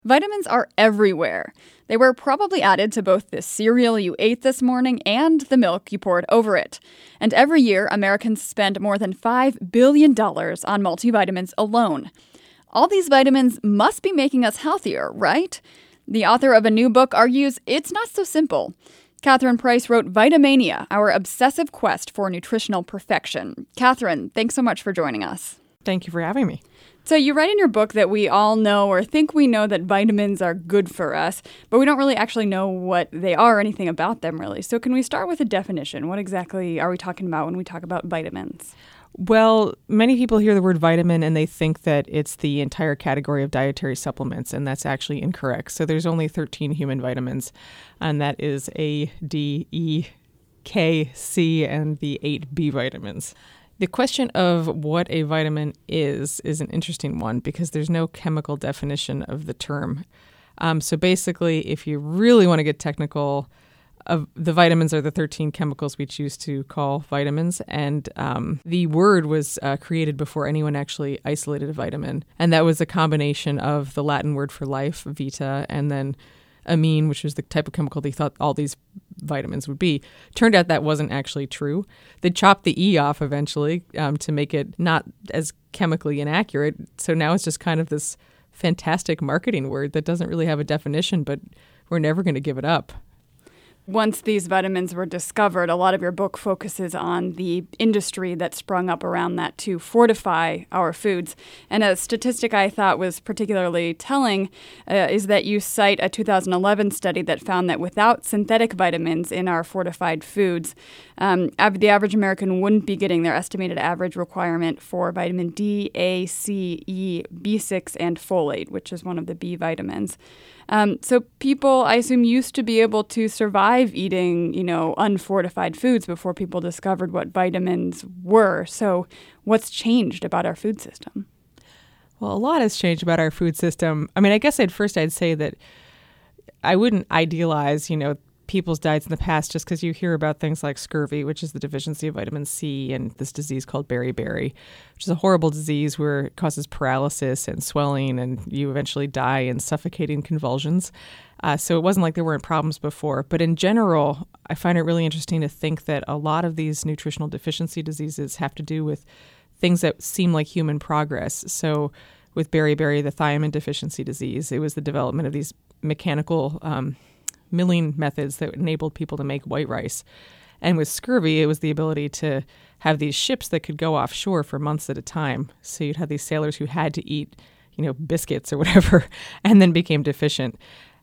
Vitamins are everywhere. They were probably added to both the cereal you ate this morning and the milk you poured over it. And every year, Americans spend more than $5 billion on multivitamins alone. All these vitamins must be making us healthier, right? The author of a new book argues it's not so simple. Catherine Price wrote Vitamania, Our Obsessive Quest for Nutritional Perfection. Catherine, thanks so much for joining us. Thank you for having me. So you write in your book that we all know or think we know that vitamins are good for us, but we don't really actually know what they are or anything about them, really. So can we start with a definition? What exactly are we talking about when we talk about vitamins? Well, many people hear the word vitamin and they think that it's the entire category of dietary supplements, and that's actually incorrect. So there's only 13 human vitamins, and that is A, D, E, K, C, and the 8 B vitamins. The question of what a vitamin is an interesting one because there's no chemical definition of the term. So basically, if you really want to get technical, the vitamins are the 13 chemicals we choose to call vitamins. And the word was created before anyone actually isolated a vitamin. And that was a combination of the Latin word for life, vita, and then amine, which was the type of chemical they thought all these vitamins would be. Turned out that wasn't actually true. They chopped the E off eventually to make it not as chemically inaccurate. So now it's just kind of this fantastic marketing word that doesn't really have a definition, but we're never going to give it up. Once these vitamins were discovered, a lot of your book focuses on the industry that sprung up around that to fortify our foods. And a statistic I thought was particularly telling is that you cite a 2011 study that found that without synthetic vitamins in our fortified foods, the average American wouldn't be getting their estimated average requirement for vitamin D, A, C, E, B6, and folate, which is one of the B vitamins. So people, I assume, used to be able to survive eating, unfortified foods before people discovered what vitamins were. So what's changed about our food system? Well, a lot has changed about our food system. I mean, I guess I'd say that I wouldn't idealize, people's diets in the past just because you hear about things like scurvy, which is the deficiency of vitamin C, and this disease called beriberi, which is a horrible disease where it causes paralysis and swelling, and you eventually die in suffocating convulsions. So it wasn't like there weren't problems before. But in general, I find it really interesting to think that a lot of these nutritional deficiency diseases have to do with things that seem like human progress. So with beriberi, the thiamine deficiency disease, it was the development of these mechanical milling methods that enabled people to make white rice. And with scurvy, it was the ability to have these ships that could go offshore for months at a time. So you'd have these sailors who had to eat, biscuits or whatever, and then became deficient.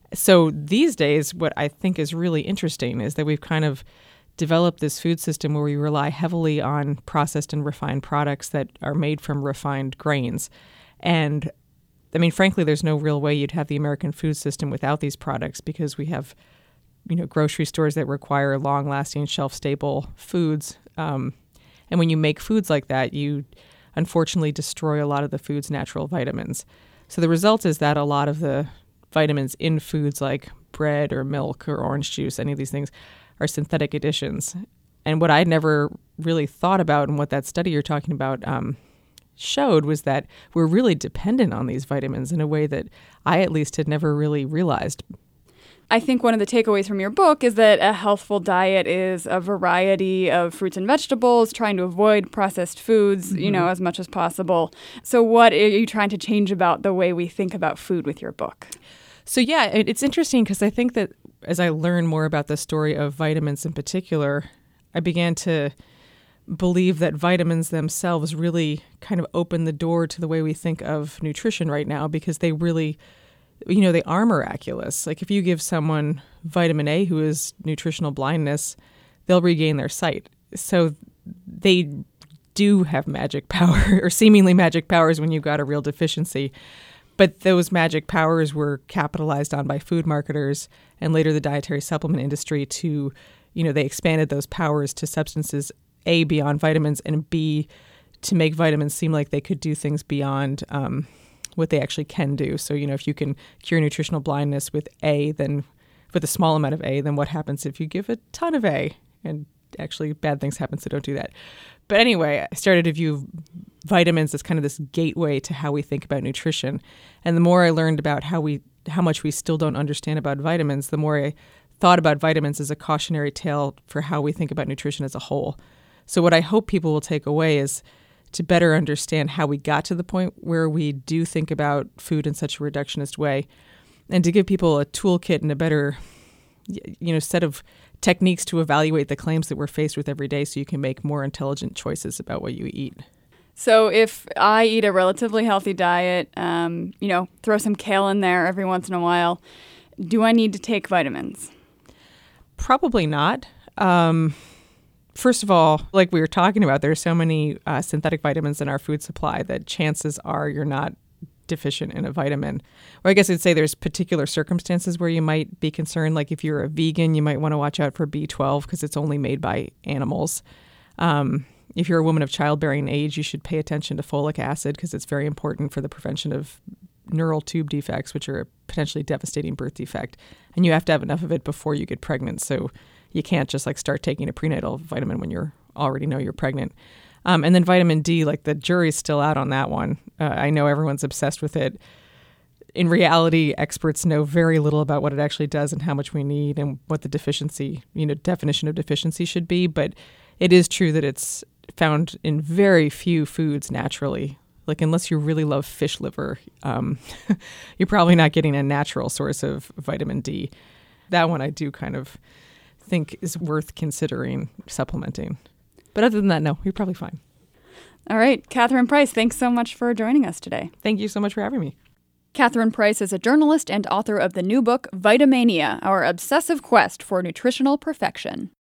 So these days, what I think is really interesting is that we've kind of developed this food system where we rely heavily on processed and refined products that are made from refined grains. And I mean, frankly, there's no real way you'd have the American food system without these products because we have, grocery stores that require long-lasting, shelf-stable foods. And when you make foods like that, you unfortunately destroy a lot of the food's natural vitamins. So the result is that a lot of the vitamins in foods like bread or milk or orange juice, any of these things, are synthetic additions. And what I'd never really thought about and what that study you're talking about showed was that we're really dependent on these vitamins in a way that I at least had never really realized. I think one of the takeaways from your book is that a healthful diet is a variety of fruits and vegetables, trying to avoid processed foods, as much as possible. So what are you trying to change about the way we think about food with your book? So yeah, it's interesting because I think that as I learn more about the story of vitamins in particular, I began to believe that vitamins themselves really kind of open the door to the way we think of nutrition right now because they really, they are miraculous. Like if you give someone vitamin A who has nutritional blindness, they'll regain their sight. So they do have magic power or seemingly magic powers when you've got a real deficiency. But those magic powers were capitalized on by food marketers and later the dietary supplement industry to, they expanded those powers to substances A, beyond vitamins, and B, to make vitamins seem like they could do things beyond what they actually can do. So, if you can cure nutritional blindness with A, then with a small amount of A, then what happens if you give a ton of A? And actually bad things happen, so don't do that. But anyway, I started to view vitamins as kind of this gateway to how we think about nutrition. And the more I learned about how how much we still don't understand about vitamins, the more I thought about vitamins as a cautionary tale for how we think about nutrition as a whole. So what I hope people will take away is to better understand how we got to the point where we do think about food in such a reductionist way, and to give people a toolkit and a better set of techniques to evaluate the claims that we're faced with every day so you can make more intelligent choices about what you eat. So if I eat a relatively healthy diet, throw some kale in there every once in a while, do I need to take vitamins? Probably not. First of all, like we were talking about, there are so many synthetic vitamins in our food supply that chances are you're not deficient in a vitamin. Or I guess I'd say there's particular circumstances where you might be concerned. Like if you're a vegan, you might want to watch out for B12 because it's only made by animals. If you're a woman of childbearing age, you should pay attention to folic acid because it's very important for the prevention of neural tube defects, which are a potentially devastating birth defect. And you have to have enough of it before you get pregnant. So you can't just start taking a prenatal vitamin when you already know you're pregnant. And then vitamin D, the jury's still out on that one. I know everyone's obsessed with it. In reality, experts know very little about what it actually does and how much we need and what the deficiency, definition of deficiency should be. But it is true that it's found in very few foods naturally. Unless you really love fish liver, you're probably not getting a natural source of vitamin D. That one I do kind of think is worth considering supplementing. But other than that, no, you're probably fine. All right. Catherine Price, thanks so much for joining us today. Thank you so much for having me. Catherine Price is a journalist and author of the new book, Vitamania, Our Obsessive Quest for Nutritional Perfection.